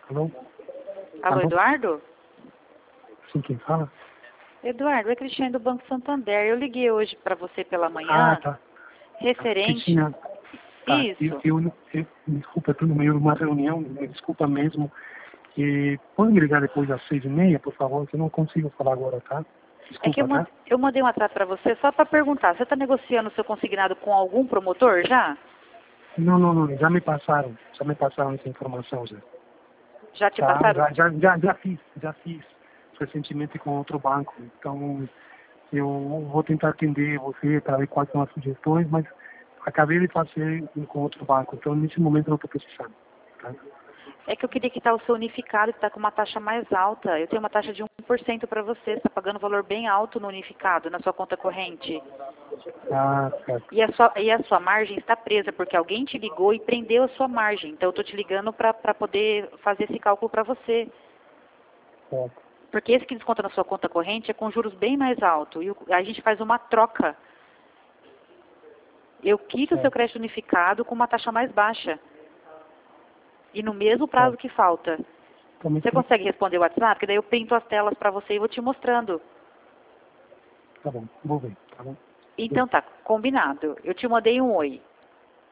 Alô? Alô, Eduardo? Sim, quem fala? Eduardo, é Cristiane do Banco Santander. Eu liguei hoje para você pela manhã, Ah, tá. referente... Cristina, tá. Isso. Desculpa, estou no meio de uma reunião, me desculpa mesmo. Pode me ligar depois das 6h30, por favor, que eu não consigo falar agora, tá? É que Desculpa, tá? eu mandei um WhatsApp para você só para perguntar. Você está negociando o seu consignado com algum promotor já? Não, já me passaram essa informação já. Já te Tá, passaram? já fiz recentemente com outro banco, então eu vou tentar atender você para ver quais são as sugestões, mas acabei de fazer com outro banco, então nesse momento não estou precisando, tá? É que eu queria quitar o seu unificado, que está com uma taxa mais alta. Eu tenho uma taxa de 1% para você. Você está pagando um valor bem alto no unificado, na sua conta corrente. Ah, certo. E a sua margem está presa, porque alguém te ligou e prendeu a sua margem. Então eu estou te ligando para poder fazer esse cálculo para você. Certo. Porque esse que desconta na sua conta corrente é com juros bem mais altos. E a gente faz uma troca. Eu quito o seu crédito unificado com uma taxa mais baixa. E no mesmo prazo que falta. Você consegue responder o WhatsApp? Porque daí eu printo as telas para você e vou te mostrando. Tá bom, vou ver, tá bom? Então tá, combinado. Eu te mandei um oi.